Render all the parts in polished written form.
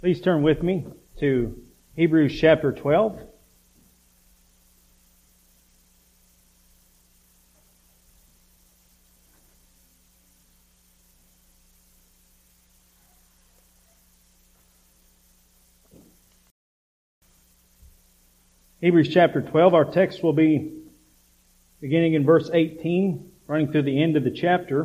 Please turn with me to Hebrews chapter 12. Hebrews chapter 12, our text will be beginning in verse 18, running through the end of the chapter,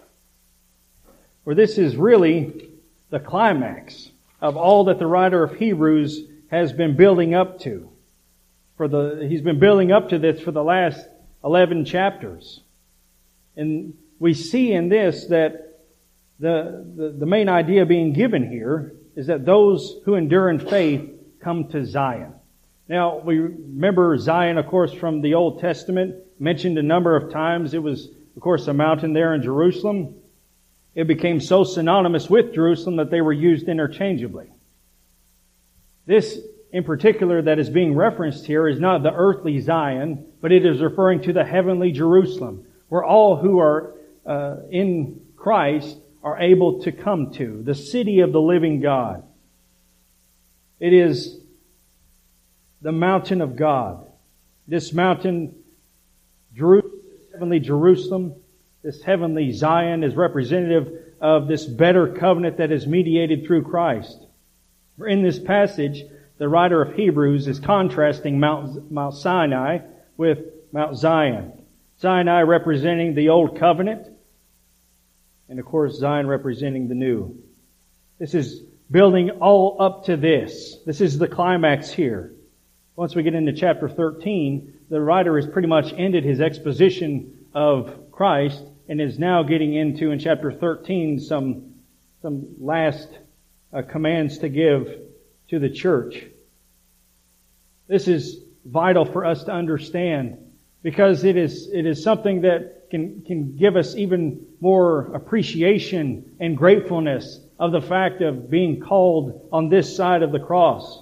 where this is really the climax of all that the writer of Hebrews has been building up to. He's been building up to this for the last 11 chapters. And we see in this that the main idea being given here is that those who endure in faith come to Zion. Now, we remember Zion, of course, from the Old Testament, mentioned a number of times. It was, of course, a mountain there in Jerusalem. It became so synonymous with Jerusalem that they were used interchangeably. This, in particular, that is being referenced here is not the earthly Zion, but it is referring to the heavenly Jerusalem, where all who are in Christ are able to come to, the city of the living God. It is the mountain of God. This mountain, heavenly Jerusalem, this heavenly Zion is representative of this better covenant that is mediated through Christ. In this passage, the writer of Hebrews is contrasting Mount Sinai with Mount Zion. Sinai representing the old covenant, and of course Zion representing the new. This is building all up to this. This is the climax here. Once we get into chapter 13, the writer has pretty much ended his exposition of Christ and is now getting into, in chapter 13, some last commands to give to the church. This is vital for us to understand because it is something that can give us even more appreciation and gratefulness of the fact of being called on this side of the cross.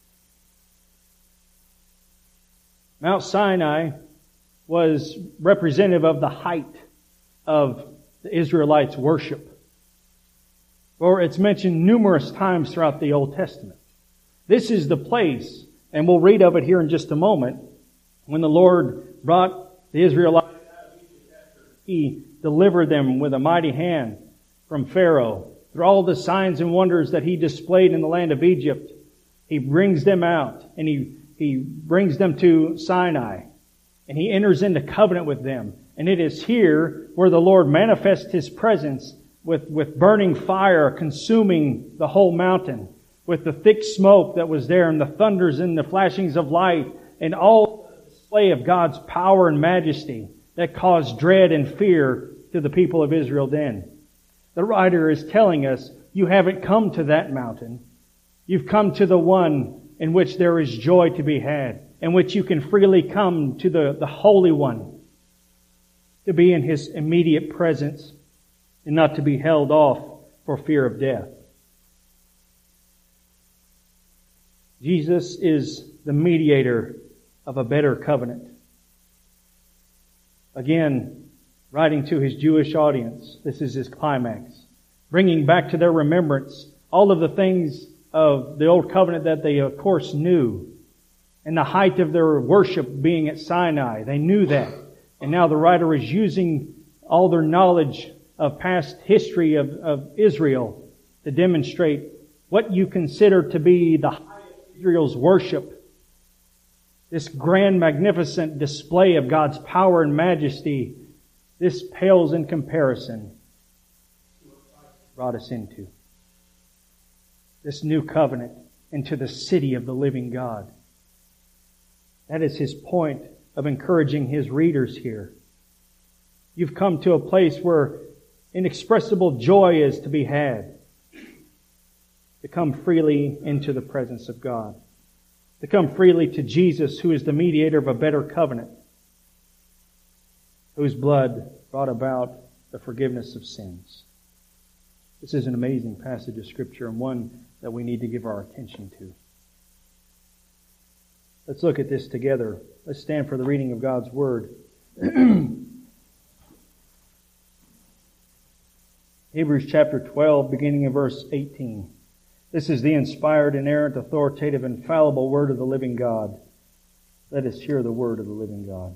Mount Sinai was representative of the height of the Israelites' worship. Or it's mentioned numerous times throughout the Old Testament. This is the place, and we'll read of it here in just a moment, when the Lord brought the Israelites out of Egypt after He delivered them with a mighty hand from Pharaoh. Through all the signs and wonders that He displayed in the land of Egypt, He brings them out, and He brings them to Sinai, and He enters into covenant with them. And it is here where the Lord manifests His presence with burning fire consuming the whole mountain, with the thick smoke that was there and the thunders and the flashings of light and all the display of God's power and majesty that caused dread and fear to the people of Israel then. The writer is telling us, you haven't come to that mountain. You've come to the one in which there is joy to be had, in which you can freely come to the Holy One, to be in His immediate presence and not to be held off for fear of death. Jesus is the mediator of a better covenant. Again, writing to His Jewish audience, this is His climax, bringing back to their remembrance all of the things of the old covenant that they of course knew, and the height of their worship being at Sinai. They knew that. And now the writer is using all their knowledge of past history of Israel to demonstrate what you consider to be the height of Israel's worship. This grand, magnificent display of God's power and majesty, this pales in comparison to what Christ brought us into. This new covenant into the city of the living God. That is His point of encouraging His readers here. You've come to a place where inexpressible joy is to be had. To come freely into the presence of God. To come freely to Jesus, who is the mediator of a better covenant. Whose blood brought about the forgiveness of sins. This is an amazing passage of Scripture and one that we need to give our attention to. Let's look at this together. Let's stand for the reading of God's Word. Hebrews chapter 12, beginning in verse 18. This is the inspired, inerrant, authoritative, infallible Word of the living God. Let us hear the Word of the living God.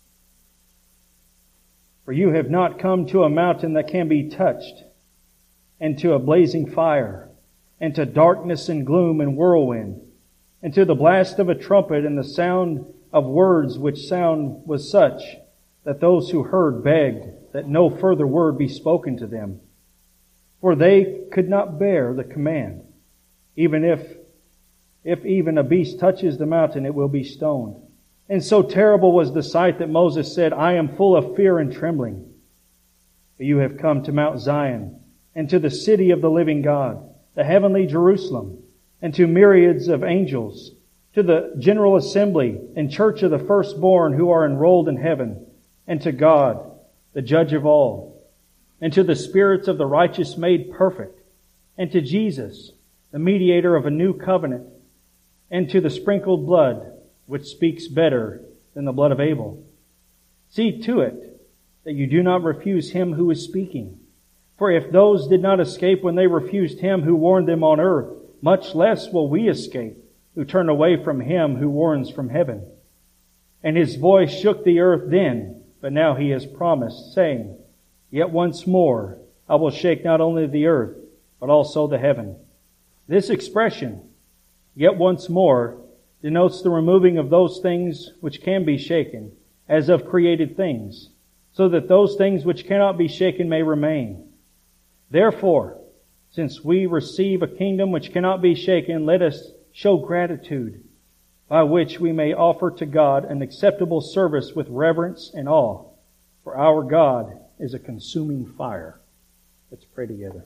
For you have not come to a mountain that can be touched, and to a blazing fire, and to darkness and gloom and whirlwind, and to the blast of a trumpet and the sound of words, which sound was such that those who heard begged that no further word be spoken to them. For they could not bear the command. Even if even a beast touches the mountain, it will be stoned. And so terrible was the sight that Moses said, I am full of fear and trembling. But you have come to Mount Zion, and to the city of the living God, the heavenly Jerusalem, and to myriads of angels, to the general assembly and church of the firstborn who are enrolled in heaven, and to God, the judge of all, and to the spirits of the righteous made perfect, and to Jesus, the mediator of a new covenant, and to the sprinkled blood, which speaks better than the blood of Abel. See to it that you do not refuse him who is speaking. For if those did not escape when they refused him who warned them on earth, much less will we escape, who turn away from him who warns from heaven. And his voice shook the earth then, but now he has promised, saying, Yet once more I will shake not only the earth, but also the heaven. This expression, yet once more, denotes the removing of those things which can be shaken, as of created things, so that those things which cannot be shaken may remain. Therefore, since we receive a kingdom which cannot be shaken, let us show gratitude, by which we may offer to God an acceptable service with reverence and awe. For our God is a consuming fire. Let's pray together.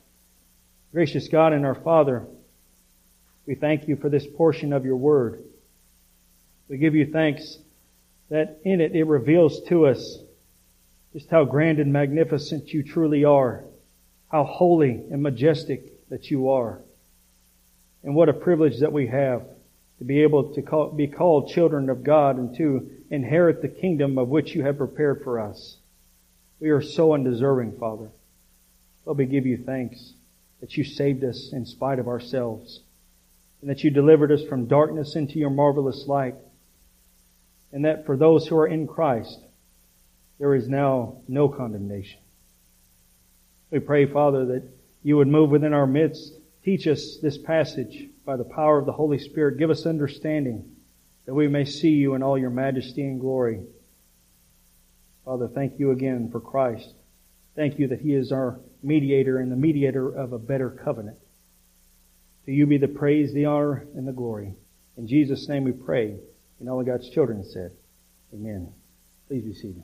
Gracious God and our Father, we thank you for this portion of your word. We give you thanks that in it reveals to us just how grand and magnificent you truly are, how holy and majestic that you are. And what a privilege that we have to be able to be called children of God and to inherit the kingdom of which you have prepared for us. We are so undeserving, Father. But we give you thanks that you saved us in spite of ourselves, and that you delivered us from darkness into your marvelous light, and that for those who are in Christ, there is now no condemnation. We pray, Father, that you would move within our midst. Teach us this passage by the power of the Holy Spirit. Give us understanding that we may see you in all your majesty and glory. Father, thank you again for Christ. Thank you that he is our mediator and the mediator of a better covenant. To you be the praise, the honor, and the glory. In Jesus' name we pray. And all of God's children said, Amen. Please be seated.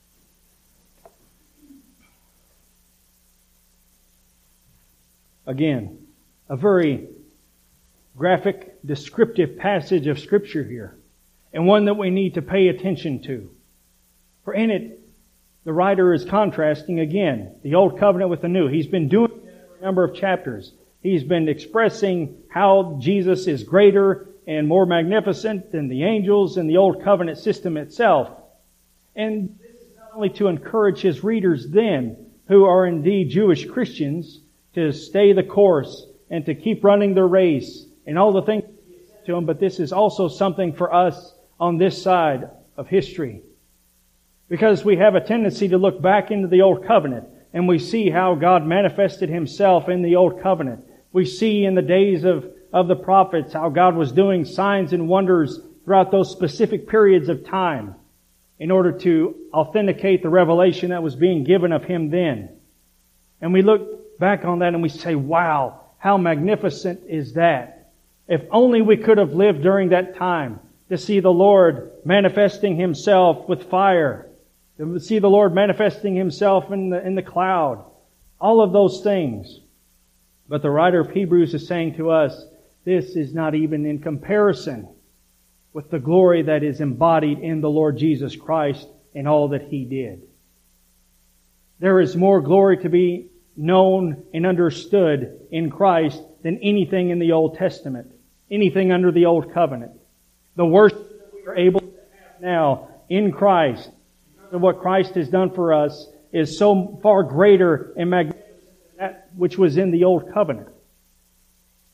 Again, a very graphic, descriptive passage of Scripture here, and one that we need to pay attention to. For in it, the writer is contrasting again the Old Covenant with the New. He's been doing it for a number of chapters. He's been expressing how Jesus is greater and more magnificent than the angels and the Old Covenant system itself. And this is not only to encourage his readers then, who are indeed Jewish Christians, to stay the course and to keep running their race and all the things to them, but this is also something for us on this side of history. Because we have a tendency to look back into the Old Covenant and we see how God manifested himself in the Old Covenant. We see in the days of the prophets how God was doing signs and wonders throughout those specific periods of time in order to authenticate the revelation that was being given of him then. And we look back on that and we say, wow, how magnificent is that? If only we could have lived during that time to see the Lord manifesting himself with fire, to see the Lord manifesting himself in the cloud, all of those things. But the writer of Hebrews is saying to us, this is not even in comparison with the glory that is embodied in the Lord Jesus Christ and all that he did. There is more glory to be known and understood in Christ than anything in the Old Testament, anything under the Old Covenant. The worship that we are able to have now in Christ, because of what Christ has done for us, is so far greater and magnificent than that which was in the Old Covenant.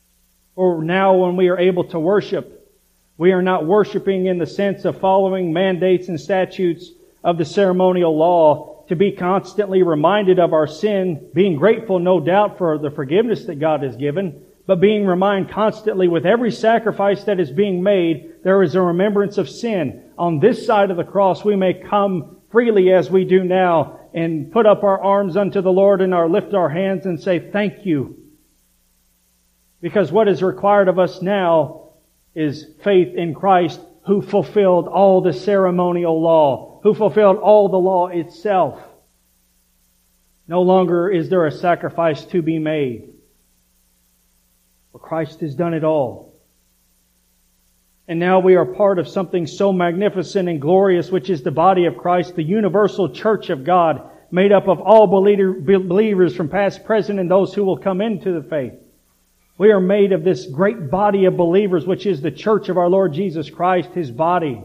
For now when we are able to worship, we are not worshiping in the sense of following mandates and statutes of the ceremonial law, to be constantly reminded of our sin, being grateful, no doubt, for the forgiveness that God has given, but being reminded constantly with every sacrifice that is being made, there is a remembrance of sin. On this side of the cross, we may come freely as we do now and put up our arms unto the Lord and lift our hands and say, thank you. Because what is required of us now is faith in Christ, who fulfilled all the ceremonial law, who fulfilled all the law itself. No longer is there a sacrifice to be made. For Christ has done it all. And now we are part of something so magnificent and glorious, which is the body of Christ, the universal church of God, made up of all believers from past, present, and those who will come into the faith. We are made of this great body of believers, which is the church of our Lord Jesus Christ, His body.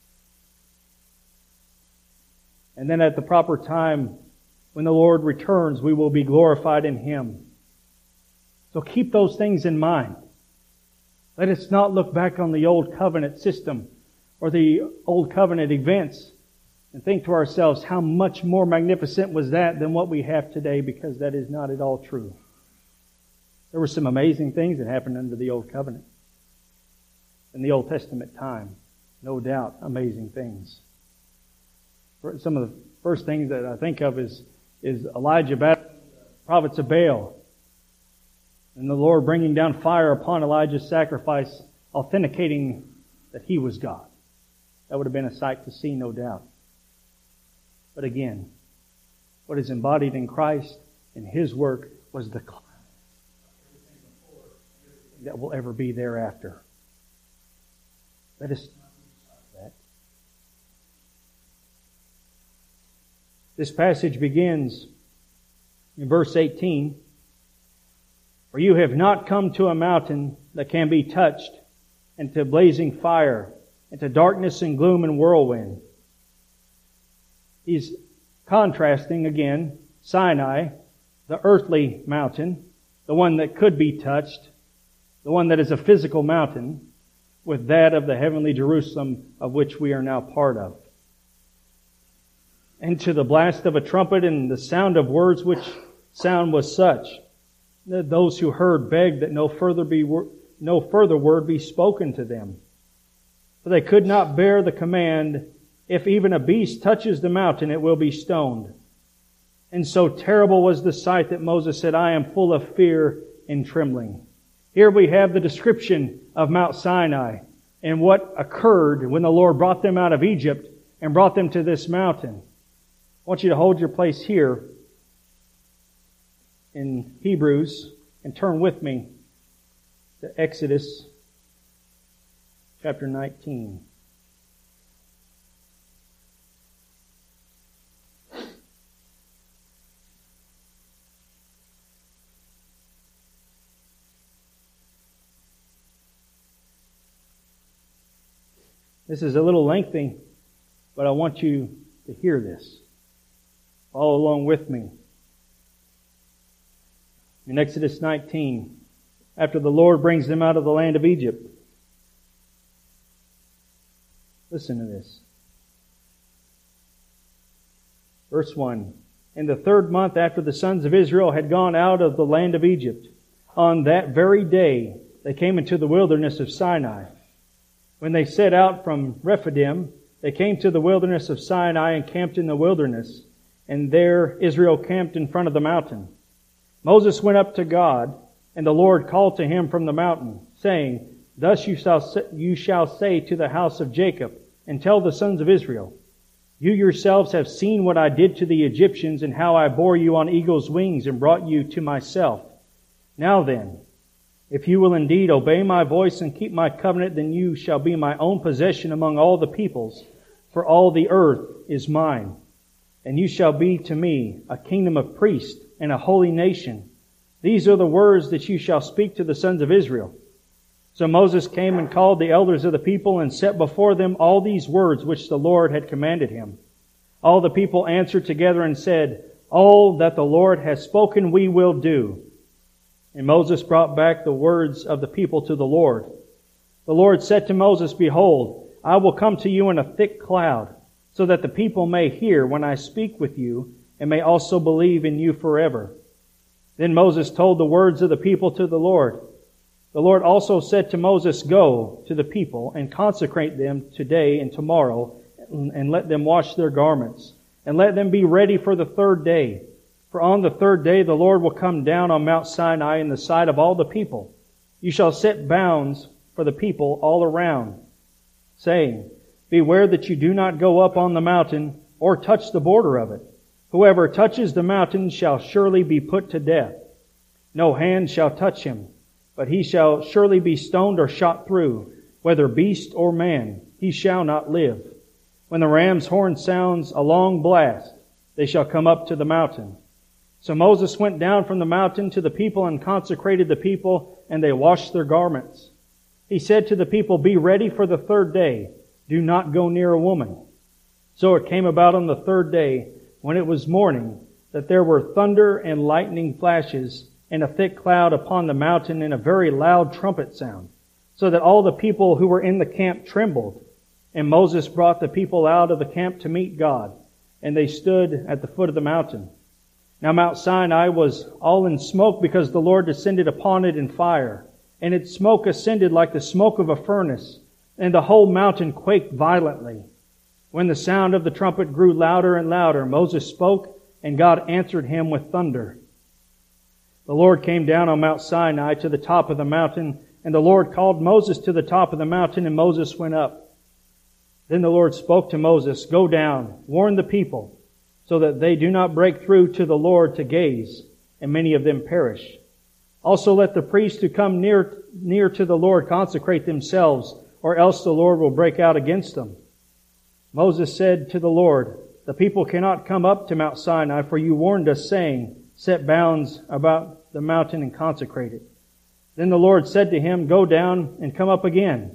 And then at the proper time, when the Lord returns, we will be glorified in Him. So keep those things in mind. Let us not look back on the old covenant system or the old covenant events and think to ourselves, how much more magnificent was that than what we have today, because that is not at all true. There were some amazing things that happened under the Old Covenant. In the Old Testament time, no doubt, amazing things. Some of the first things that I think of is Elijah battling the prophets of Baal. And the Lord bringing down fire upon Elijah's sacrifice, authenticating that he was God. That would have been a sight to see, no doubt. But again, what is embodied in Christ and His work was the climax that will ever be thereafter. Let us not lose that. This passage begins in verse 18. For you have not come to a mountain that can be touched, and to blazing fire, and to darkness and gloom and whirlwind. He's contrasting again Sinai, the earthly mountain, the one that could be touched, the one that is a physical mountain, with that of the heavenly Jerusalem, of which we are now part of. And to the blast of a trumpet and the sound of words, which sound was such, that those who heard begged that no further word be spoken to them. For they could not bear the command, if even a beast touches the mountain, it will be stoned. And so terrible was the sight that Moses said, I am full of fear and trembling. Here we have the description of Mount Sinai and what occurred when the Lord brought them out of Egypt and brought them to this mountain. I want you to hold your place here in Hebrews and turn with me to Exodus chapter 19. This is a little lengthy, but I want you to hear this. Follow along with me. In Exodus 19, after the Lord brings them out of the land of Egypt, listen to this. Verse 1. In the 3rd month after the sons of Israel had gone out of the land of Egypt, on that very day they came into the wilderness of Sinai. When they set out from Rephidim, they came to the wilderness of Sinai and camped in the wilderness, and there Israel camped in front of the mountain. Moses went up to God, and the Lord called to him from the mountain, saying, Thus you shall say to the house of Jacob, and tell the sons of Israel, You yourselves have seen what I did to the Egyptians, and how I bore you on eagle's wings and brought you to myself. Now then, if you will indeed obey my voice and keep my covenant, then you shall be my own possession among all the peoples, for all the earth is mine. And you shall be to me a kingdom of priests and a holy nation. These are the words that you shall speak to the sons of Israel. So Moses came and called the elders of the people and set before them all these words which the Lord had commanded him. All the people answered together and said, All that the Lord has spoken we will do. And Moses brought back the words of the people to the Lord. The Lord said to Moses, Behold, I will come to you in a thick cloud, so that the people may hear when I speak with you, and may also believe in you forever. Then Moses told the words of the people to the Lord. The Lord also said to Moses, Go to the people and consecrate them today and tomorrow, and let them wash their garments, and let them be ready for the third day. For on the third day the Lord will come down on Mount Sinai in the sight of all the people. You shall set bounds for the people all around, saying, Beware that you do not go up on the mountain or touch the border of it. Whoever touches the mountain shall surely be put to death. No hand shall touch him, but he shall surely be stoned or shot through, whether beast or man. He shall not live. When the ram's horn sounds a long blast, they shall come up to the mountain. So Moses went down from the mountain to the people and consecrated the people, and they washed their garments. He said to the people, Be ready for the third day. Do not go near a woman. So it came about on the third day, when it was morning, that there were thunder and lightning flashes, and a thick cloud upon the mountain, and a very loud trumpet sound, so that all the people who were in the camp trembled. And Moses brought the people out of the camp to meet God, and they stood at the foot of the mountain. Now Mount Sinai was all in smoke, because the Lord descended upon it in fire, and its smoke ascended like the smoke of a furnace, and the whole mountain quaked violently. When the sound of the trumpet grew louder and louder, Moses spoke, and God answered him with thunder. The Lord came down on Mount Sinai to the top of the mountain, and the Lord called Moses to the top of the mountain, and Moses went up. Then the Lord spoke to Moses, Go down, warn the people, so that they do not break through to the Lord to gaze, and many of them perish. Also let the priests who come near to the Lord consecrate themselves, or else the Lord will break out against them. Moses said to the Lord, The people cannot come up to Mount Sinai, for you warned us, saying, Set bounds about the mountain and consecrate it. Then the Lord said to him, Go down and come up again.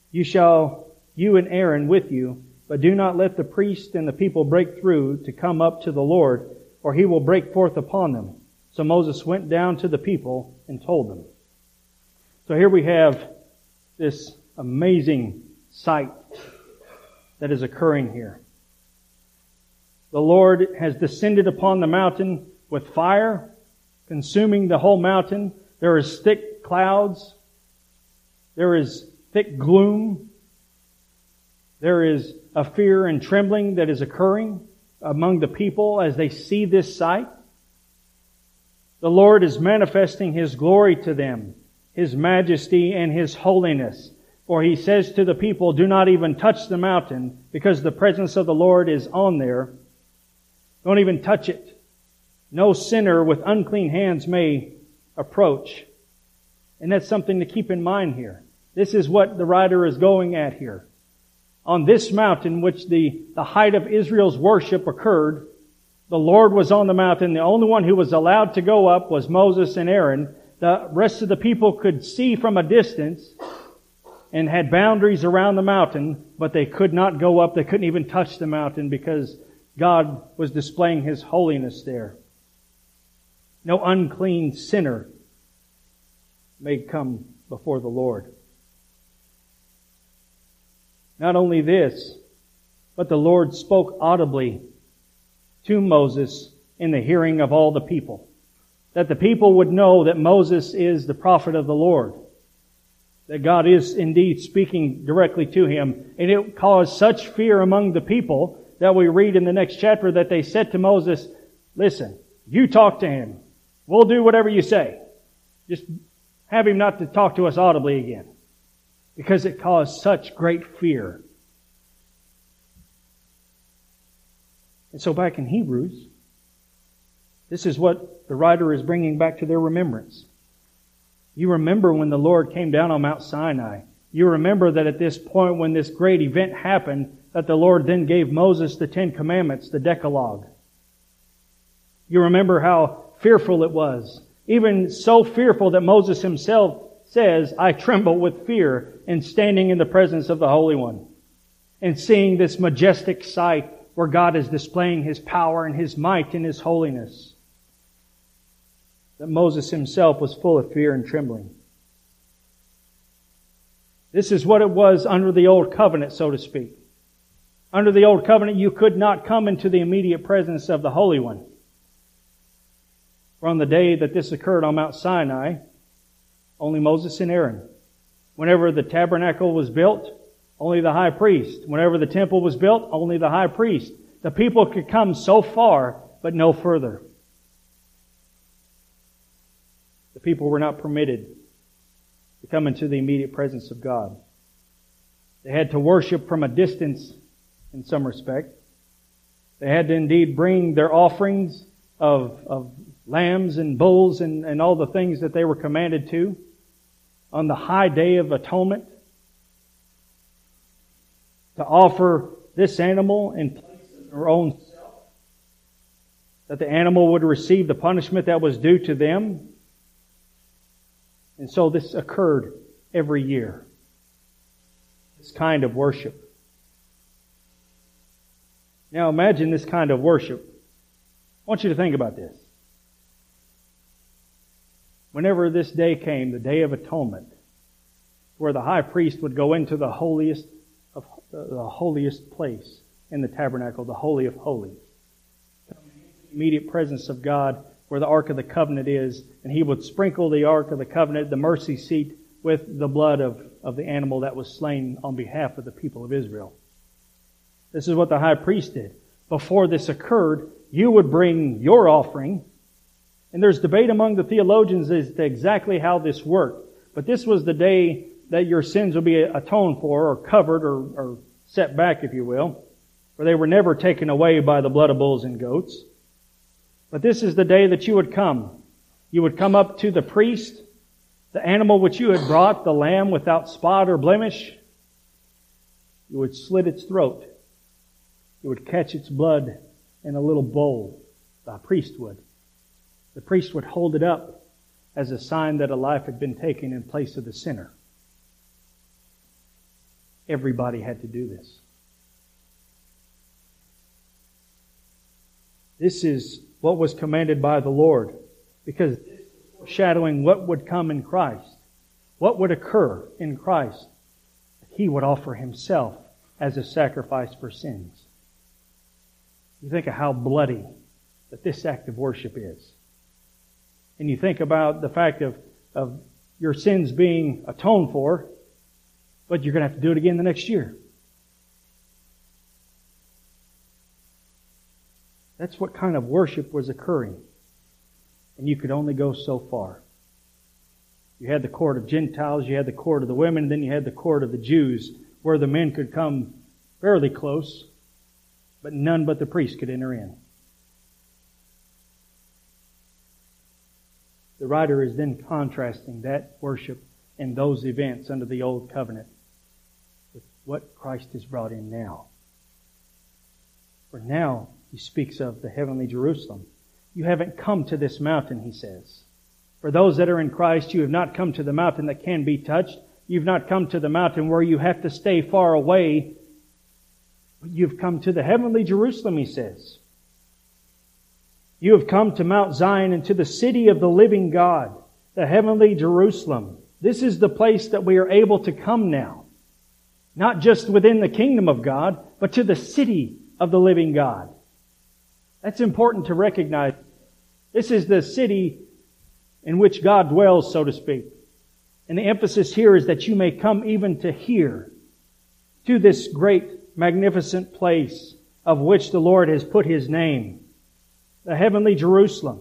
You and Aaron with you, but do not let the priest and the people break through to come up to the Lord, or he will break forth upon them. So Moses went down to the people and told them. So here we have this amazing sight that is occurring here. The Lord has descended upon the mountain with fire, consuming the whole mountain. There is thick clouds. There is thick gloom. There is a fear and trembling that is occurring among the people as they see this sight. The Lord is manifesting His glory to them, His majesty and His holiness. For He says to the people, Do not even touch the mountain, because the presence of the Lord is on there. Don't even touch it. No sinner with unclean hands may approach. And that's something to keep in mind here. This is what the writer is going at here. On this mountain, which the height of Israel's worship occurred, the Lord was on the mountain. The only one who was allowed to go up was Moses and Aaron. The rest of the people could see from a distance and had boundaries around the mountain, but they could not go up. They couldn't even touch the mountain because God was displaying His holiness there. No unclean sinner may come before the Lord. Not only this, but the Lord spoke audibly to Moses in the hearing of all the people, that the people would know that Moses is the prophet of the Lord, that God is indeed speaking directly to him. And it caused such fear among the people that we read in the next chapter that they said to Moses, Listen, you talk to him. We'll do whatever you say. Just have him not to talk to us audibly again. Because it caused such great fear. And so back in Hebrews, this is what the writer is bringing back to their remembrance. You remember when the Lord came down on Mount Sinai. You remember that at this point when this great event happened, that the Lord then gave Moses the 10 Commandments, the Decalogue. You remember how fearful it was. Even so fearful that Moses himself says, I tremble with fear in standing in the presence of the Holy One and seeing this majestic sight where God is displaying His power and His might and His holiness. that Moses himself was full of fear and trembling. This is what it was under the Old Covenant, so to speak. Under the Old Covenant, you could not come into the immediate presence of the Holy One. For on the day that this occurred on Mount Sinai, only Moses and Aaron. Whenever the tabernacle was built, only the high priest. Whenever the temple was built, only the high priest. The people could come so far, but no further. The people were not permitted to come into the immediate presence of God. They had to worship from a distance in some respect. They had to indeed bring their offerings of lambs and bulls and all the things that they were commanded to on the high day of atonement, to offer this animal in place of their own self, that the animal would receive the punishment that was due to them. And so this occurred every year. This kind of worship. Now imagine this kind of worship. I want you to think about this. Whenever this day came, the Day of Atonement, where the high priest would go into the holiest place in the tabernacle, the Holy of Holies, the immediate presence of God, where the Ark of the Covenant is, and he would sprinkle the Ark of the Covenant, the mercy seat, with the blood of the animal that was slain on behalf of the people of Israel. This is what the high priest did. Before this occurred, you would bring your offering. And there's debate among the theologians as to exactly how this worked. But this was the day that your sins would be atoned for, or covered, or set back, if you will. For they were never taken away by the blood of bulls and goats. But this is the day that you would come. You would come up to the priest, the animal which you had brought, the lamb without spot or blemish. You would slit its throat. You would catch its blood in a little bowl. The priest would. The priest would hold it up as a sign that a life had been taken in place of the sinner. Everybody had to do this. This is what was commanded by the Lord, because this is foreshadowing what would come in Christ, what would occur in Christ. He would offer Himself as a sacrifice for sins. You think of how bloody that this act of worship is. And you think about the fact of your sins being atoned for, but you're going to have to do it again the next year. That's what kind of worship was occurring. And you could only go so far. You had the court of Gentiles, you had the court of the women, and then you had the court of the Jews, where the men could come fairly close, but none but the priest could enter in. The writer is then contrasting that worship and those events under the Old Covenant with what Christ has brought in now. For now, he speaks of the heavenly Jerusalem. You haven't come to this mountain, he says. For those that are in Christ, you have not come to the mountain that can be touched. You've not come to the mountain where you have to stay far away. But you've come to the heavenly Jerusalem, he says. You have come to Mount Zion and to the city of the living God, the heavenly Jerusalem. This is the place that we are able to come now. Not just within the kingdom of God, but to the city of the living God. That's important to recognize. This is the city in which God dwells, so to speak. And the emphasis here is that you may come even to here, to this great, magnificent place of which the Lord has put His name. The heavenly Jerusalem.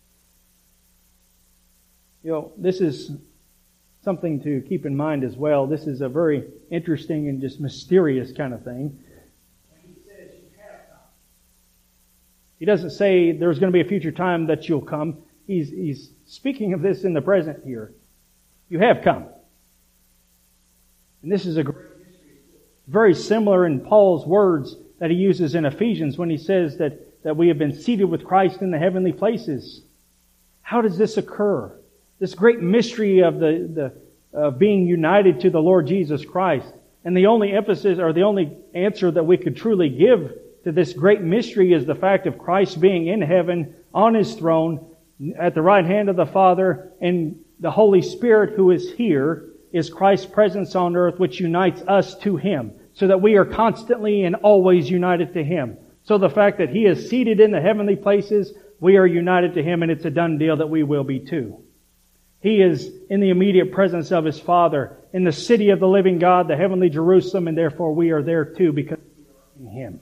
You know, this is something to keep in mind as well. This is a very interesting and just mysterious kind of thing. He says you have come. He doesn't say there's going to be a future time that you'll come. He's speaking of this in the present here. You have come. And this is a great mystery. Very similar in Paul's words that he uses in Ephesians when he says that we have been seated with Christ in the heavenly places. How does this occur? This great mystery of of being united to the Lord Jesus Christ. And the only emphasis or the only answer that we could truly give to this great mystery is the fact of Christ being in heaven on His throne, at the right hand of the Father, and the Holy Spirit who is here is Christ's presence on earth, which unites us to Him, so that we are constantly and always united to Him. So the fact that He is seated in the heavenly places, we are united to Him, and it's a done deal that we will be too. He is in the immediate presence of His Father, in the city of the living God, the heavenly Jerusalem, and therefore we are there too because we are in Him.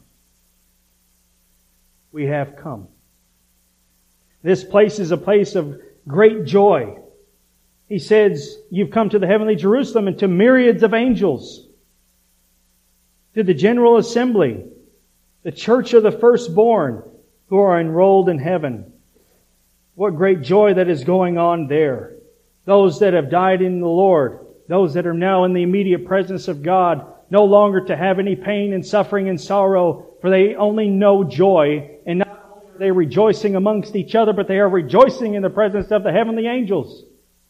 We have come. This place is a place of great joy. He says, you've come to the heavenly Jerusalem and to myriads of angels, to the general assembly, the church of the firstborn who are enrolled in heaven. What great joy that is going on there. Those that have died in the Lord, those that are now in the immediate presence of God, no longer to have any pain and suffering and sorrow, for they only know joy. And not only are they rejoicing amongst each other, but they are rejoicing in the presence of the heavenly angels.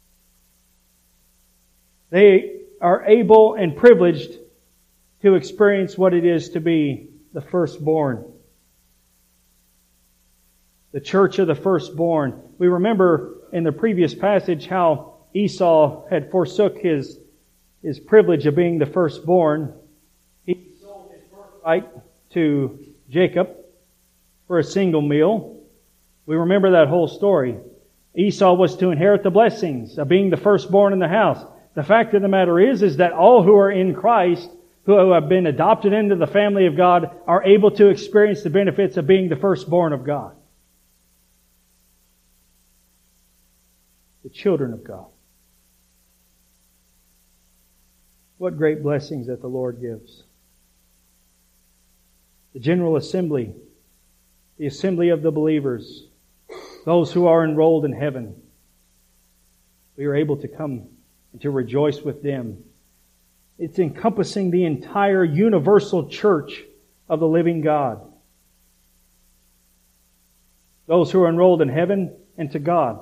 They are able and privileged to experience what it is to be the firstborn. The church of the firstborn. We remember in the previous passage how Esau had forsook his privilege of being the firstborn. He sold his birthright to Jacob for a single meal. We remember that whole story. Esau was to inherit the blessings of being the firstborn in the house. The fact of the matter is that all who are in Christ, who have been adopted into the family of God, are able to experience the benefits of being the firstborn of God. The children of God. What great blessings that the Lord gives. The general assembly, the assembly of the believers, those who are enrolled in heaven. We are able to come and to rejoice with them. It's encompassing the entire universal church of the living God. Those who are enrolled in heaven and to God,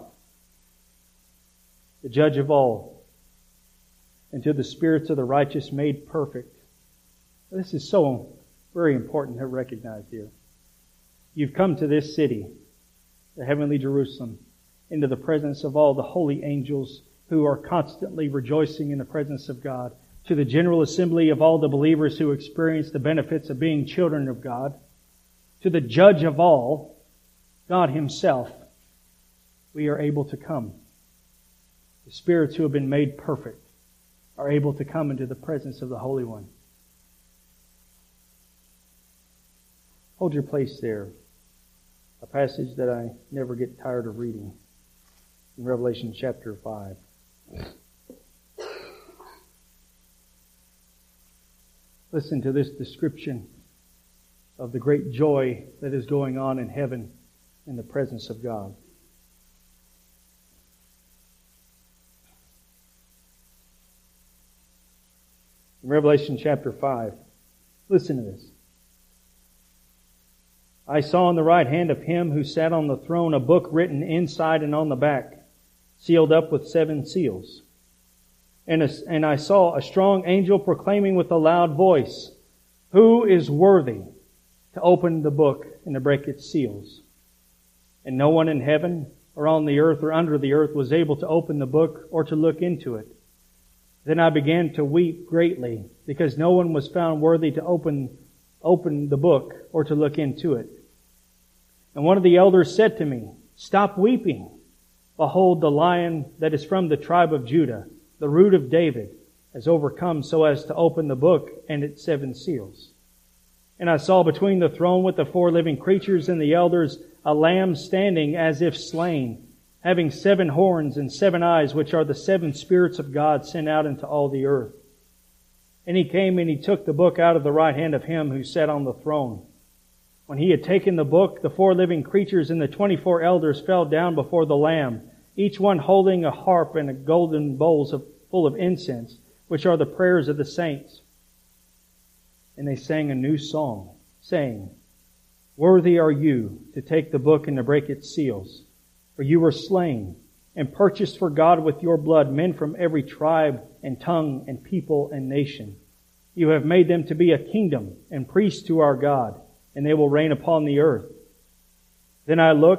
the judge of all, and to the spirits of the righteous made perfect. This is so very important to recognize here. You've come to this city, the heavenly Jerusalem, into the presence of all the holy angels who are constantly rejoicing in the presence of God, to the general assembly of all the believers who experience the benefits of being children of God, to the judge of all, God Himself, we are able to come. The spirits who have been made perfect are able to come into the presence of the Holy One. Hold your place there. A passage that I never get tired of reading. In Revelation chapter 5. Listen to this description of the great joy that is going on in heaven in the presence of God. In Revelation chapter 5, listen to this. I saw on the right hand of Him who sat on the throne a book written inside and on the back, sealed up with 7 seals. And I saw a strong angel proclaiming with a loud voice, Who is worthy to open the book and to break its seals? And no one in heaven or on the earth or under the earth was able to open the book or to look into it. Then I began to weep greatly, because no one was found worthy to open the book or to look into it. And one of the elders said to me, Stop weeping. Behold, the Lion that is from the tribe of Judah, the root of David, has overcome so as to open the book and its 7 seals. And I saw between the throne with the 4 living creatures and the elders a lamb standing as if slain, having 7 horns and 7 eyes, which are the 7 spirits of God sent out into all the earth. And He came and He took the book out of the right hand of Him who sat on the throne. When He had taken the book, the 4 living creatures and the 24 elders fell down before the Lamb, each one holding a harp and a golden bowls full of incense, which are the prayers of the saints. And they sang a new song, saying, Worthy are you to take the book and to break its seals. For you were slain and purchased for God with your blood men from every tribe and tongue and people and nation. You have made them to be a kingdom and priests to our God, and they will reign upon the earth. Then I looked,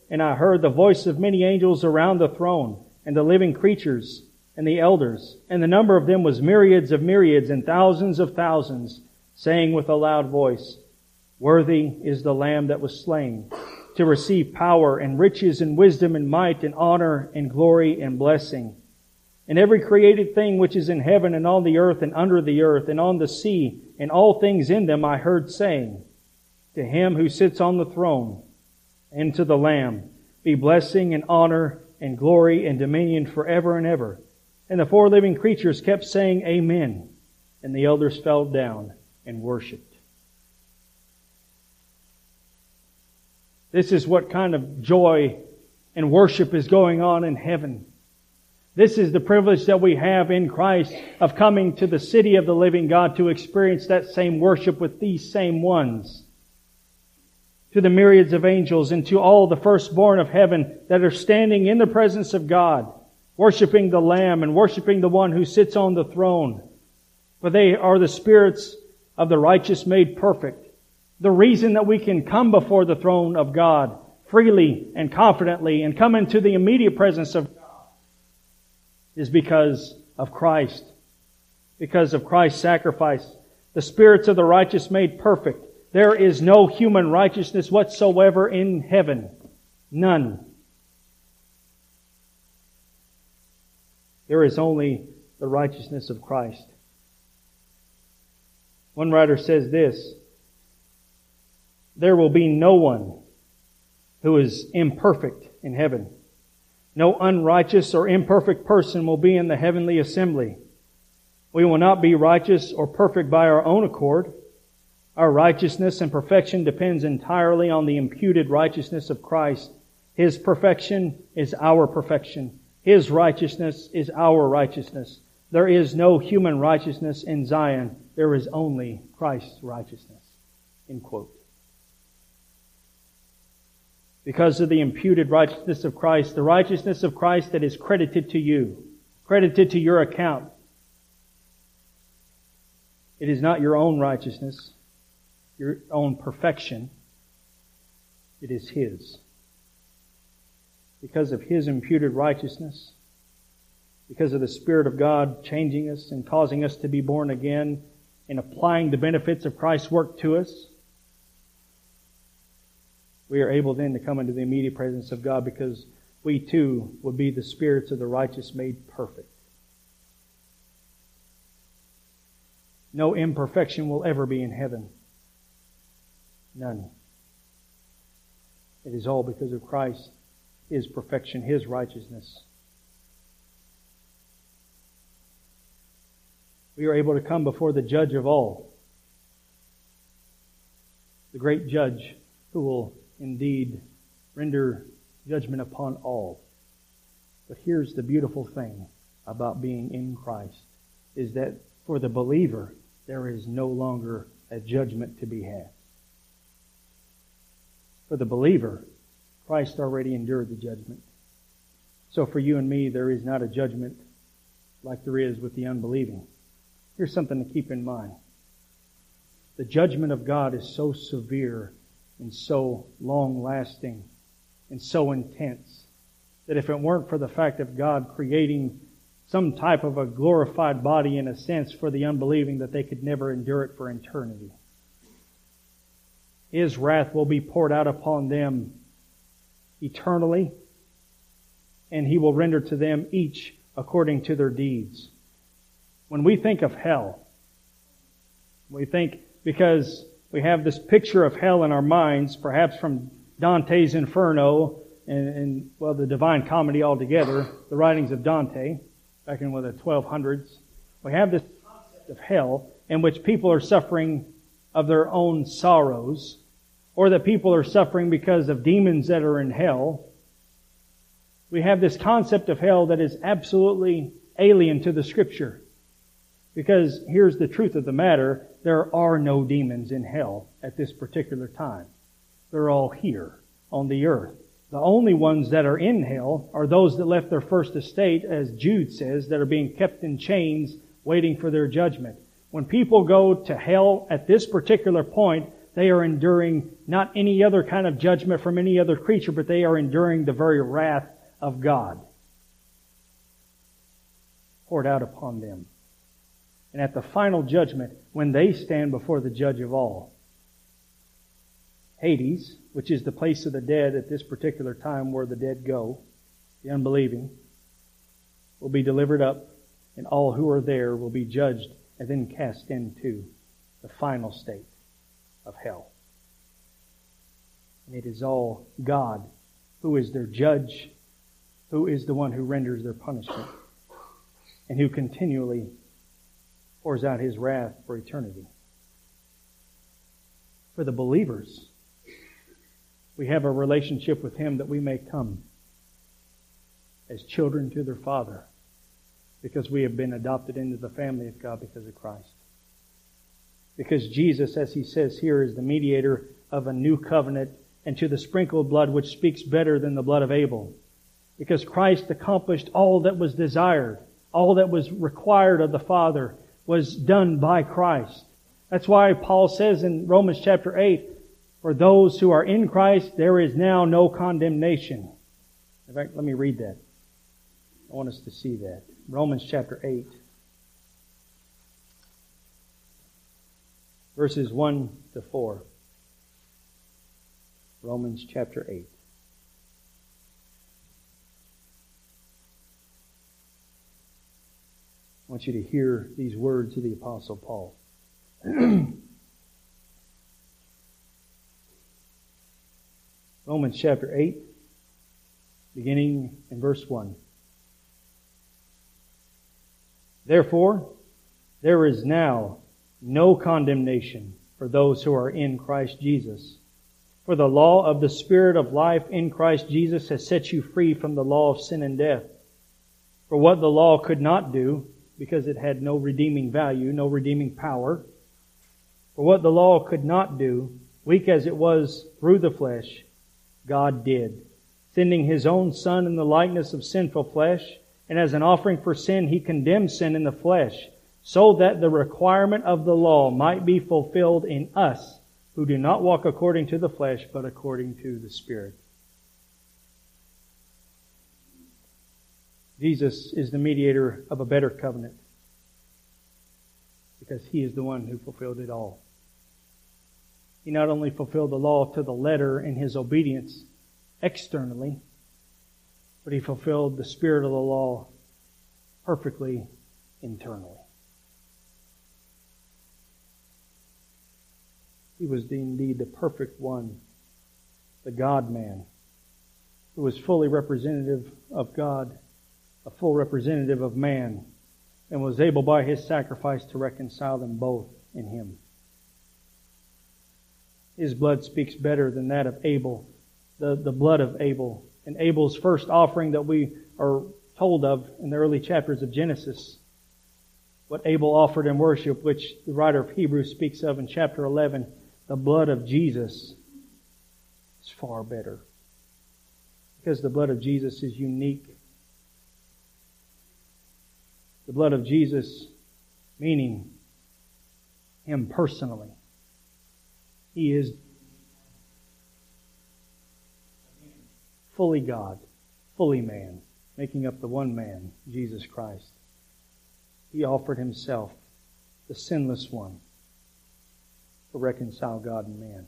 and I heard the voice of many angels around the throne, and the living creatures, and the elders, and the number of them was myriads of myriads and thousands of thousands, saying with a loud voice, Worthy is the Lamb that was slain, to receive power and riches and wisdom and might and honor and glory and blessing. And every created thing which is in heaven and on the earth and under the earth and on the sea and all things in them I heard saying, To Him who sits on the throne and to the Lamb be blessing and honor and glory and dominion forever and ever. And the four living creatures kept saying, Amen. And the elders fell down and worshipped. This is what kind of joy and worship is going on in heaven. This is the privilege that we have in Christ of coming to the city of the living God to experience that same worship with these same ones. To the myriads of angels and to all the firstborn of heaven that are standing in the presence of God, worshiping the Lamb and worshiping the one who sits on the throne. For they are the spirits of the righteous made perfect. The reason that we can come before the throne of God freely and confidently and come into the immediate presence of God is because of Christ. Because of Christ's sacrifice. The spirits of the righteous made perfect. There is no human righteousness whatsoever in heaven. None. There is only the righteousness of Christ. One writer says this, There will be no one who is imperfect in heaven. No unrighteous or imperfect person will be in the heavenly assembly. We will not be righteous or perfect by our own accord. Our righteousness and perfection depends entirely on the imputed righteousness of Christ. His perfection is our perfection. His righteousness is our righteousness. There is no human righteousness in Zion. There is only Christ's righteousness. End quote. Because of the imputed righteousness of Christ, the righteousness of Christ that is credited to you, credited to your account. It is not your own righteousness, your own perfection. It is His. Because of His imputed righteousness, because of the Spirit of God changing us and causing us to be born again and applying the benefits of Christ's work to us, we are able then to come into the immediate presence of God because we too will be the spirits of the righteous made perfect. No imperfection will ever be in heaven. None. It is all because of Christ, His perfection, His righteousness. We are able to come before the judge of all, the great judge who will indeed render judgment upon all. But here's the beautiful thing about being in Christ, is that for the believer, there is no longer a judgment to be had. For the believer, Christ already endured the judgment. So for you and me, there is not a judgment like there is with the unbelieving. Here's something to keep in mind. The judgment of God is so severe and so long-lasting and so intense that if it weren't for the fact of God creating some type of a glorified body in a sense for the unbelieving, that they could never endure it for eternity. His wrath will be poured out upon them eternally, and He will render to them each according to their deeds. When we think of hell, we think, because we have this picture of hell in our minds, perhaps from Dante's Inferno and the Divine Comedy altogether, the writings of Dante, back in the 1200s. We have this concept of hell in which people are suffering of their own sorrows, or that people are suffering because of demons that are in hell. We have this concept of hell that is absolutely alien to the Scripture. Because here's the truth of the matter, there are no demons in hell at this particular time. They're all here on the earth. The only ones that are in hell are those that left their first estate, as Jude says, that are being kept in chains waiting for their judgment. When people go to hell at this particular point, they are enduring not any other kind of judgment from any other creature, but they are enduring the very wrath of God poured out upon them. And at the final judgment, when they stand before the judge of all, Hades, which is the place of the dead at this particular time where the dead go, the unbelieving, will be delivered up, and all who are there will be judged and then cast into the final state of hell. And it is all God who is their judge, who is the one who renders their punishment, and who continually pours out His wrath for eternity. For the believers, we have a relationship with Him that we may come as children to their Father, because we have been adopted into the family of God because of Christ. Because Jesus, as He says here, is the mediator of a new covenant, and to the sprinkled blood which speaks better than the blood of Abel. Because Christ accomplished all that was desired, all that was required of the Father was done by Christ. That's why Paul says in Romans chapter 8, for those who are in Christ, there is now no condemnation. In fact, let me read that. I want us to see that. Romans chapter 8, verses 1 to 4. Romans chapter 8. I want you to hear these words of the Apostle Paul. Romans chapter 8, beginning in verse 1. Therefore, there is now no condemnation for those who are in Christ Jesus. For the law of the Spirit of life in Christ Jesus has set you free from the law of sin and death. For what the law could not do, because it had no redeeming value, no redeeming power, for what the law could not do, weak as it was through the flesh, God did, sending His own Son in the likeness of sinful flesh, and as an offering for sin, He condemned sin in the flesh, so that the requirement of the law might be fulfilled in us, who do not walk according to the flesh, but according to the Spirit. Jesus is the mediator of a better covenant, because He is the one who fulfilled it all. He not only fulfilled the law to the letter in His obedience externally, but He fulfilled the spirit of the law perfectly internally. He was indeed the perfect one, the God-man, who was fully representative of God, a full representative of man, and was able by His sacrifice to reconcile them both in Him. His blood speaks better than that of Abel, the blood of Abel. And Abel's first offering that we are told of in the early chapters of Genesis, what Abel offered in worship, which the writer of Hebrews speaks of in chapter 11, the blood of Jesus is far better. Because the blood of Jesus is unique. The blood of Jesus meaning Him personally. He is fully God, fully man, making up the one man, Jesus Christ. He offered Himself, the sinless one, to reconcile God and man.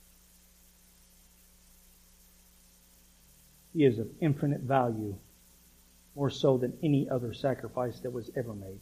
He is of infinite value, more so than any other sacrifice that was ever made.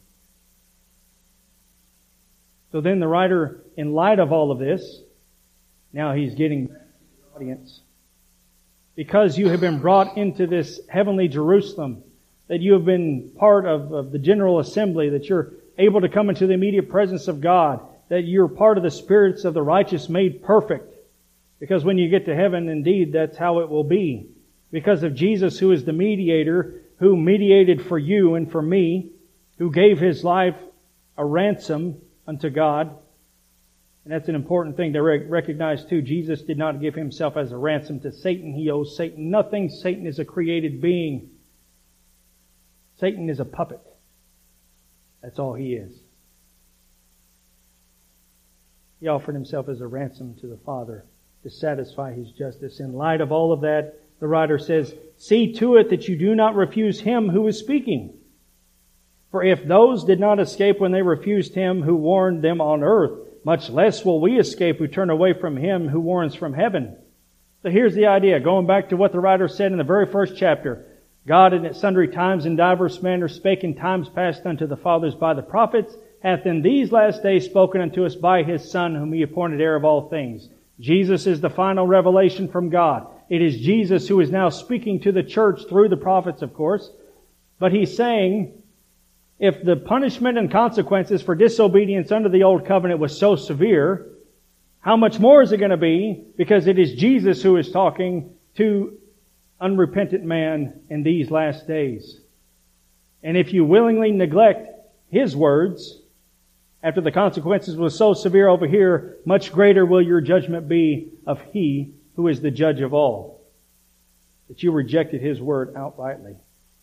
So then the writer, in light of all of this, now he's getting back to the audience. Because you have been brought into this heavenly Jerusalem, that you have been part of the general assembly, that you're able to come into the immediate presence of God, that you're part of the spirits of the righteous made perfect. Because when you get to heaven, indeed, that's how it will be. Because of Jesus, who is the mediator, who mediated for you and for me, who gave His life a ransom unto God. And that's an important thing to recognize too. Jesus did not give Himself as a ransom to Satan. He owes Satan nothing. Satan is a created being. Satan is a puppet. That's all he is. He offered Himself as a ransom to the Father to satisfy His justice. In light of all of that, the writer says, "See to it that you do not refuse Him who is speaking. For if those did not escape when they refused Him who warned them on earth, much less will we escape who turn away from Him who warns from heaven." So here's the idea, going back to what the writer said in the very first chapter. God in at sundry times in diverse manners spake in times past unto the fathers by the prophets, hath in these last days spoken unto us by His Son, whom He appointed heir of all things. Jesus is the final revelation from God. It is Jesus who is now speaking to the church through the prophets, of course. But He's saying, if the punishment and consequences for disobedience under the Old Covenant was so severe, how much more is it going to be? Because it is Jesus who is talking to unrepentant man in these last days. And if you willingly neglect His words, after the consequences were so severe over here, much greater will your judgment be of He who is the judge of all, that you rejected His word outrightly.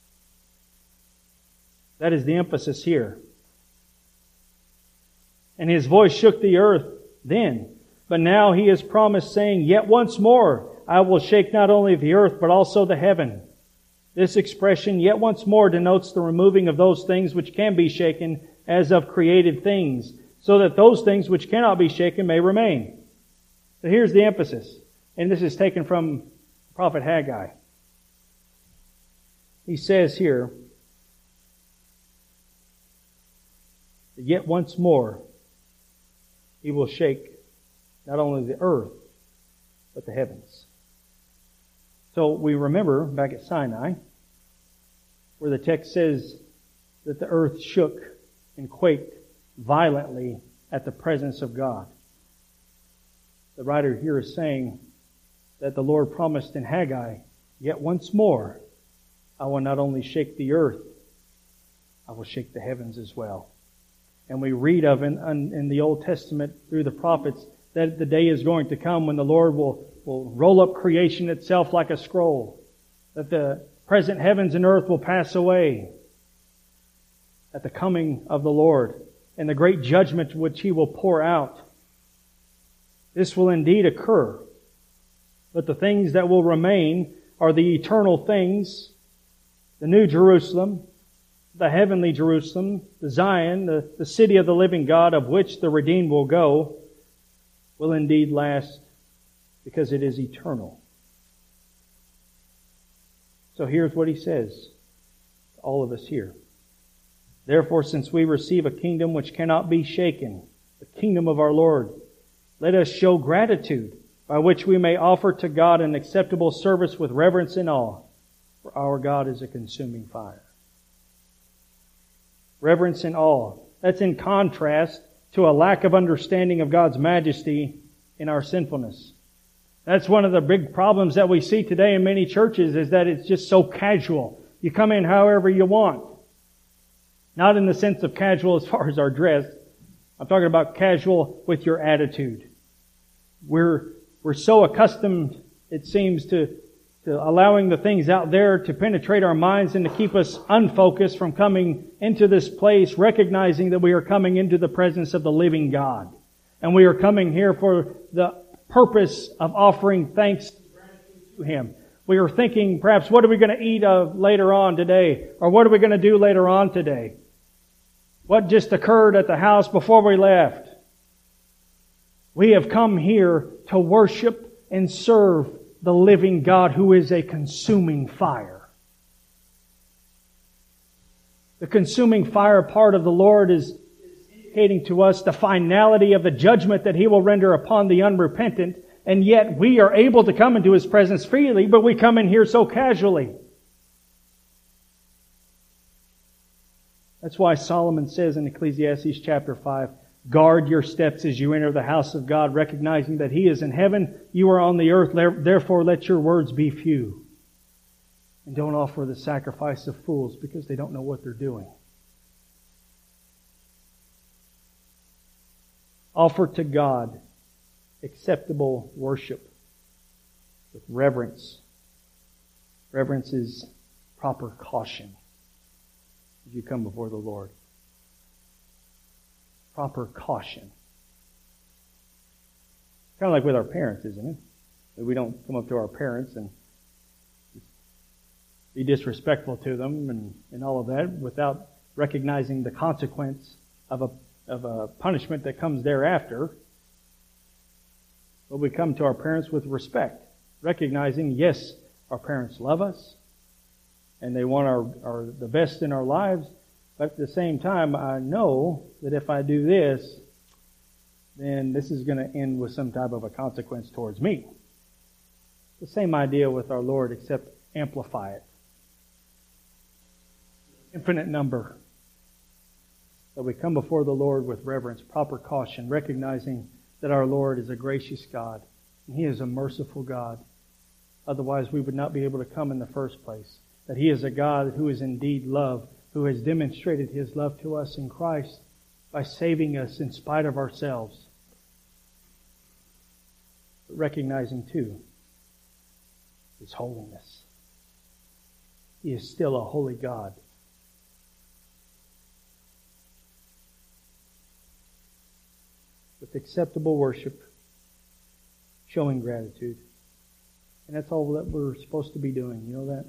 That is the emphasis here. And His voice shook the earth then, but now He has promised, saying, "Yet once more I will shake not only the earth, but also the heaven." This expression, "yet once more," denotes the removing of those things which can be shaken as of created things, so that those things which cannot be shaken may remain. So here's the emphasis. And this is taken from Prophet Haggai. He says here, "Yet once more He will shake not only the earth, but the heavens." So we remember back at Sinai, where the text says that the earth shook and quaked violently at the presence of God. The writer here is saying that the Lord promised in Haggai, "Yet once more I will not only shake the earth, I will shake the heavens as well." And we read of in the Old Testament through the prophets that the day is going to come when the Lord will roll up creation itself like a scroll, that the present heavens and earth will pass away at the coming of the Lord and the great judgment which He will pour out. This will indeed occur, but the things that will remain are the eternal things, the New Jerusalem, the heavenly Jerusalem, the Zion, the city of the living God, of which the redeemed will go, will indeed last because it is eternal. So here's what He says to all of us here. "Therefore, since we receive a kingdom which cannot be shaken, the kingdom of our Lord, let us show gratitude by which we may offer to God an acceptable service with reverence and awe, for our God is a consuming fire." Reverence and awe. That's in contrast to a lack of understanding of God's majesty in our sinfulness. That's one of the big problems that we see today in many churches, is that it's just so casual. You come in however you want. Not in the sense of casual as far as our dress. I'm talking about casual with your attitude. We're so accustomed, it seems, to allowing the things out there to penetrate our minds and to keep us unfocused from coming into this place, recognizing that we are coming into the presence of the living God. And we are coming here for the purpose of offering thanks to Him. We are thinking, perhaps, what are we going to eat later on today? Or what are we going to do later on today? What just occurred at the house before we left? We have come here to worship and serve the living God who is a consuming fire. The consuming fire part of the Lord is indicating to us the finality of the judgment that He will render upon the unrepentant, and yet we are able to come into His presence freely, but we come in here so casually. That's why Solomon says in Ecclesiastes chapter 5, "Guard your steps as you enter the house of God, recognizing that He is in heaven, you are on the earth, therefore let your words be few. And don't offer the sacrifice of fools, because they don't know what they're doing." Offer to God acceptable worship with reverence. Reverence is proper caution as you come before the Lord. Proper caution. kind of like with our parents, isn't it? That we don't come up to our parents and be disrespectful to them and all of that without recognizing the consequence of a punishment that comes thereafter. But we come to our parents with respect, recognizing, yes, our parents love us and they want the best in our lives, but at the same time, I know that if I do this, then this is going to end with some type of a consequence towards me. The same idea with our Lord, except amplify it. Infinite number. That we come before the Lord with reverence, proper caution, recognizing that our Lord is a gracious God and He is a merciful God. Otherwise, we would not be able to come in the first place. That He is a God who is indeed love, who has demonstrated His love to us in Christ by saving us in spite of ourselves. But recognizing, too, His holiness. He is still a holy God. With acceptable worship, showing gratitude. And that's all that we're supposed to be doing. You know that?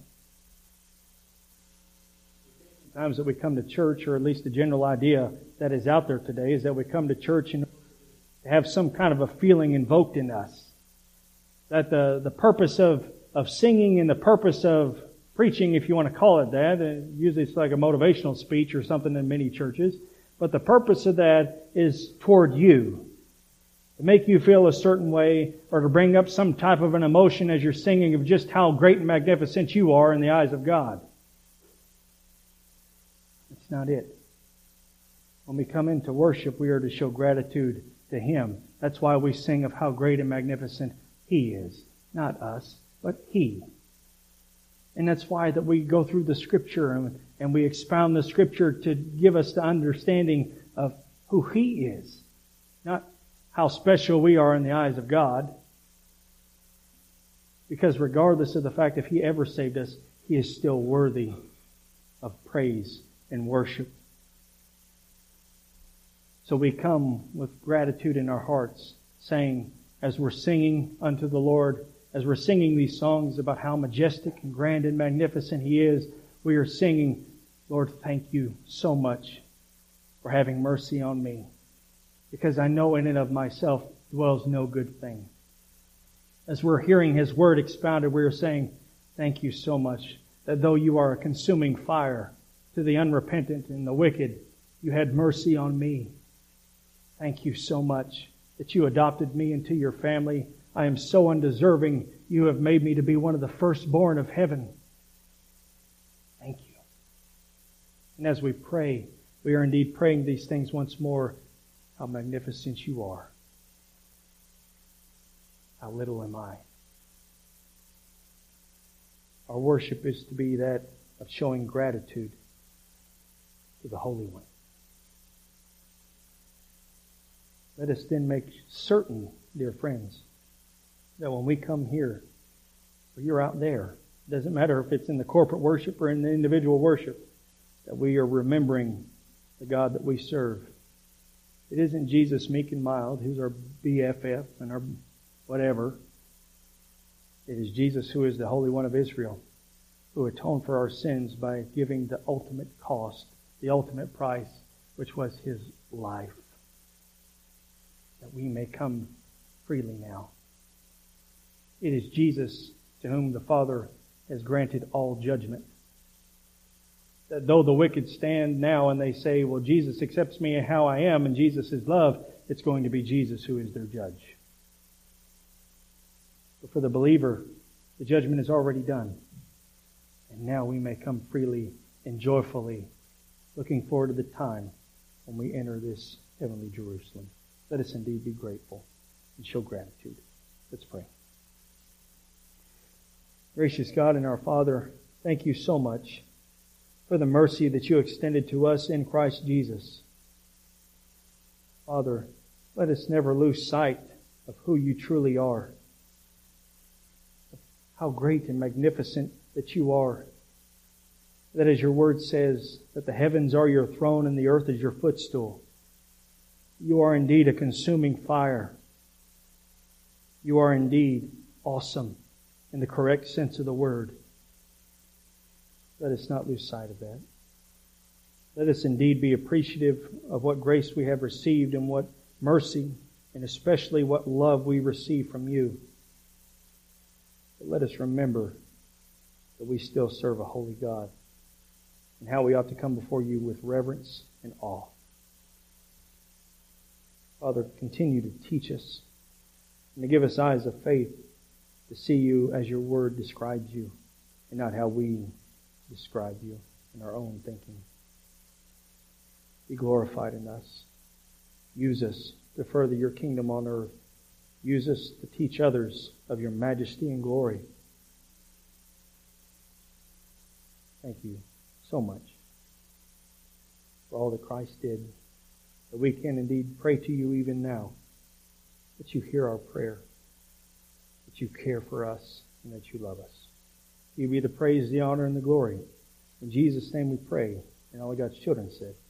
Times that we come to church, or at least the general idea that is out there today, is that we come to church and have some kind of a feeling invoked in us. That the purpose of singing and the purpose of preaching, if you want to call it that, usually it's like a motivational speech or something in many churches, but the purpose of that is toward you. To make you feel a certain way, or to bring up some type of an emotion as you're singing of just how great and magnificent you are in the eyes of God. That's not it. When we come into worship, we are to show gratitude to Him. That's why we sing of how great and magnificent He is. Not us, but He. And that's why that we go through the Scripture and we expound the Scripture to give us the understanding of who He is. Not how special we are in the eyes of God. Because regardless of the fact if He ever saved us, He is still worthy of praise and worship. So we come with gratitude in our hearts, saying, as we're singing unto the Lord, as we're singing these songs about how majestic and grand and magnificent He is, we are singing, Lord, thank you so much for having mercy on me, because I know in and of myself dwells no good thing. As we're hearing His Word expounded, we are saying, thank you so much that though you are a consuming fire to the unrepentant and the wicked, you had mercy on me. Thank you so much that you adopted me into your family. I am so undeserving. You have made me to be one of the firstborn of heaven. Thank you. And as we pray, we are indeed praying these things once more. How magnificent you are. How little am I. Our worship is to be that of showing gratitude to the Holy One. Let us then make certain, dear friends, that when we come here, or you're out there, it doesn't matter if it's in the corporate worship or in the individual worship, that we are remembering the God that we serve. It isn't Jesus meek and mild, who's our BFF and our whatever. It is Jesus who is the Holy One of Israel, who atoned for our sins by giving the ultimate cost, the ultimate price, which was His life, that we may come freely now. It is Jesus to whom the Father has granted all judgment. That though the wicked stand now and they say, well, Jesus accepts me how I am and Jesus is love, it's going to be Jesus who is their judge. But for the believer, the judgment is already done. And now we may come freely and joyfully, looking forward to the time when we enter this heavenly Jerusalem. Let us indeed be grateful and show gratitude. Let's pray. Gracious God and our Father, thank you so much for the mercy that you extended to us in Christ Jesus. Father, let us never lose sight of who you truly are. How great and magnificent that you are. That as your word says, that the heavens are your throne and the earth is your footstool. You are indeed a consuming fire. You are indeed awesome in the correct sense of the word. Let us not lose sight of that. Let us indeed be appreciative of what grace we have received and what mercy and especially what love we receive from you. But let us remember that we still serve a holy God and how we ought to come before you with reverence and awe. Father, continue to teach us and to give us eyes of faith to see you as your word describes you and not how we describe you in our own thinking. Be glorified in us. Use us to further your kingdom on earth. Use us to teach others of your majesty and glory. Thank you so much for all that Christ did, that we can indeed pray to you even now, that you hear our prayer, that you care for us, and that you love us. You be the praise, the honor, and the glory. In Jesus' name we pray. And all of God's children said,